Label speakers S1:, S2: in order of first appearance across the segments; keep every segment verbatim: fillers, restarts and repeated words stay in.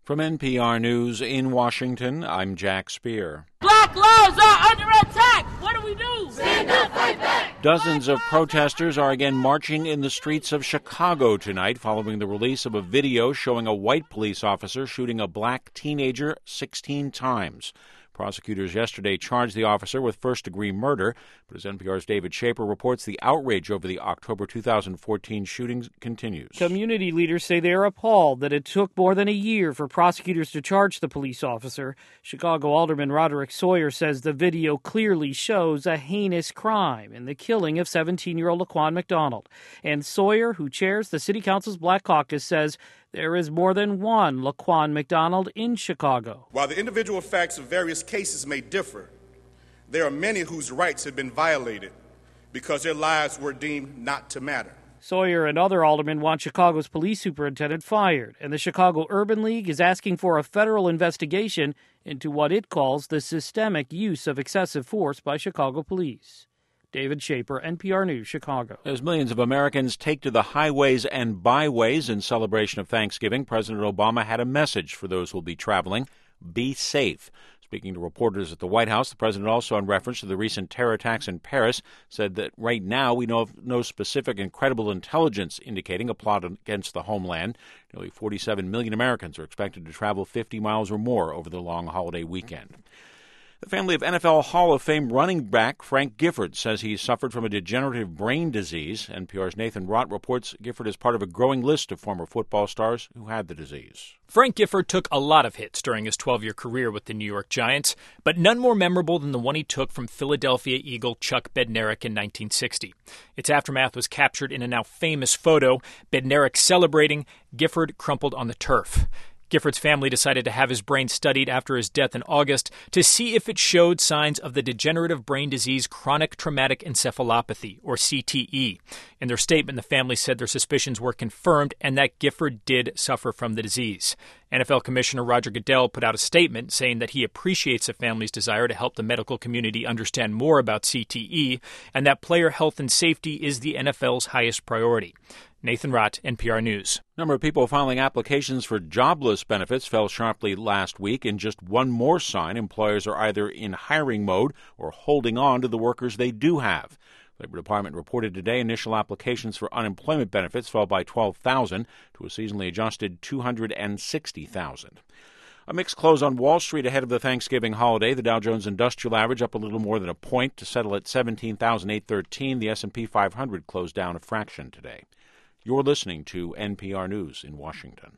S1: From N P R News in Washington, I'm Jack Speer.
S2: Black lives are under attack! What do we do?
S3: Stand up, fight back!
S1: Dozens of protesters are again marching in the streets of Chicago tonight following the release of a video showing a white police officer shooting a black teenager sixteen times. Prosecutors yesterday charged the officer with first-degree murder, but as N P R's David Schaper reports, the outrage over the October two thousand fourteen shootings continues.
S4: Community leaders say they are appalled that it took more than a year for prosecutors to charge the police officer. Chicago Alderman Roderick Sawyer says the video clearly shows a heinous crime in the killing of seventeen-year-old Laquan McDonald. And Sawyer, who chairs the City Council's Black Caucus, says there is more than one Laquan McDonald in Chicago.
S5: While the individual facts of various cases may differ, there are many whose rights have been violated because their lives were deemed not to matter.
S4: Sawyer and other aldermen want Chicago's police superintendent fired, and the Chicago Urban League is asking for a federal investigation into what it calls the systemic use of excessive force by Chicago police. David Schaper, N P R News, Chicago.
S1: As millions of Americans take to the highways and byways in celebration of Thanksgiving, President Obama had a message for those who will be traveling. Be safe. Speaking to reporters at the White House, the president also, in reference to the recent terror attacks in Paris, said that right now we know of no specific and credible intelligence indicating a plot against the homeland. Nearly forty-seven million Americans are expected to travel fifty miles or more over the long holiday weekend. The family of N F L Hall of Fame running back Frank Gifford says he suffered from a degenerative brain disease. N P R's Nathan Rott reports Gifford is part of a growing list of former football stars who had the disease.
S6: Frank Gifford took a lot of hits during his twelve-year career with the New York Giants, but none more memorable than the one he took from Philadelphia Eagle Chuck Bednarik in nineteen sixty. Its aftermath was captured in a now famous photo, Bednarik celebrating, Gifford crumpled on the turf. Gifford's family decided to have his brain studied after his death in August to see if it showed signs of the degenerative brain disease chronic traumatic encephalopathy, or C T E. In their statement, the family said their suspicions were confirmed and that Gifford did suffer from the disease. N F L Commissioner Roger Goodell put out a statement saying that he appreciates the family's desire to help the medical community understand more about C T E and that player health and safety is the N F L's highest priority. Nathan Rott, N P R News.
S1: Number of people filing applications for jobless benefits fell sharply last week. In just one more sign, employers are either in hiring mode or holding on to the workers they do have. The Labor Department reported today initial applications for unemployment benefits fell by twelve thousand to a seasonally adjusted two hundred sixty thousand. A mixed close on Wall Street ahead of the Thanksgiving holiday. The Dow Jones Industrial Average up a little more than a point to settle at seventeen thousand eight hundred thirteen. The S and P five hundred closed down a fraction today. You're listening to N P R News in Washington.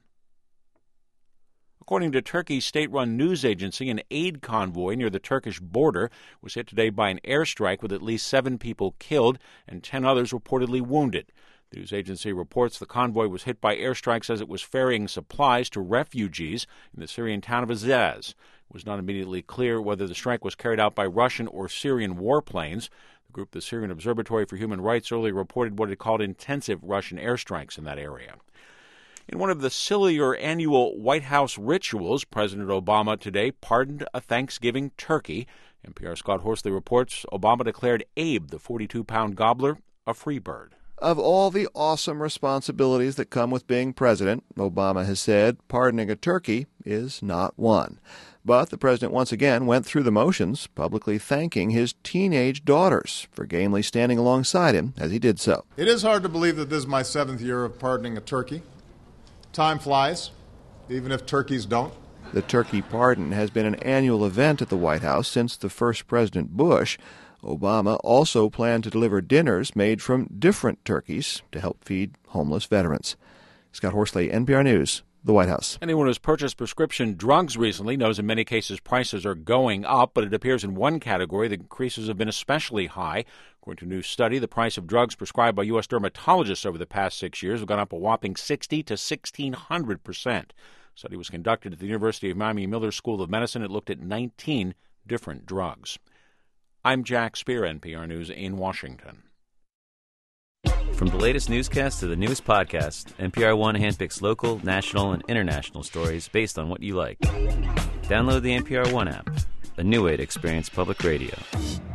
S1: According to Turkey's state-run news agency, an aid convoy near the Turkish border was hit today by an airstrike with at least seven people killed and ten others reportedly wounded. The news agency reports the convoy was hit by airstrikes as it was ferrying supplies to refugees in the Syrian town of Azaz. It was not immediately clear whether the strike was carried out by Russian or Syrian warplanes. The group, the Syrian Observatory for Human Rights, earlier reported what it called intensive Russian airstrikes in that area. In one of the sillier annual White House rituals, President Obama today pardoned a Thanksgiving turkey. N P R's Scott Horsley reports Obama declared Abe, the forty-two pound gobbler, a free bird.
S7: Of all the awesome responsibilities that come with being president, Obama has said pardoning a turkey is not one. But the president once again went through the motions, publicly thanking his teenage daughters for gamely standing alongside him as he did so.
S8: It is hard to believe that this is my seventh year of pardoning a turkey. Time flies, even if turkeys don't.
S7: The turkey pardon has been an annual event at the White House since the first President Bush. Obama also planned to deliver dinners made from different turkeys to help feed homeless veterans. Scott Horsley, N P R News, the White House.
S1: Anyone who's purchased prescription drugs recently knows in many cases prices are going up, but it appears in one category the increases have been especially high. According to a new study, the price of drugs prescribed by U S dermatologists over the past six years have gone up a whopping sixty to sixteen hundred percent. The study was conducted at the University of Miami Miller School of Medicine. It looked at nineteen different drugs. I'm Jack Speer, N P R News in Washington.
S9: From the latest newscast to the newest podcast, N P R One handpicks local, national, and international stories based on what you like. Download the N P R One app, a new way to experience public radio.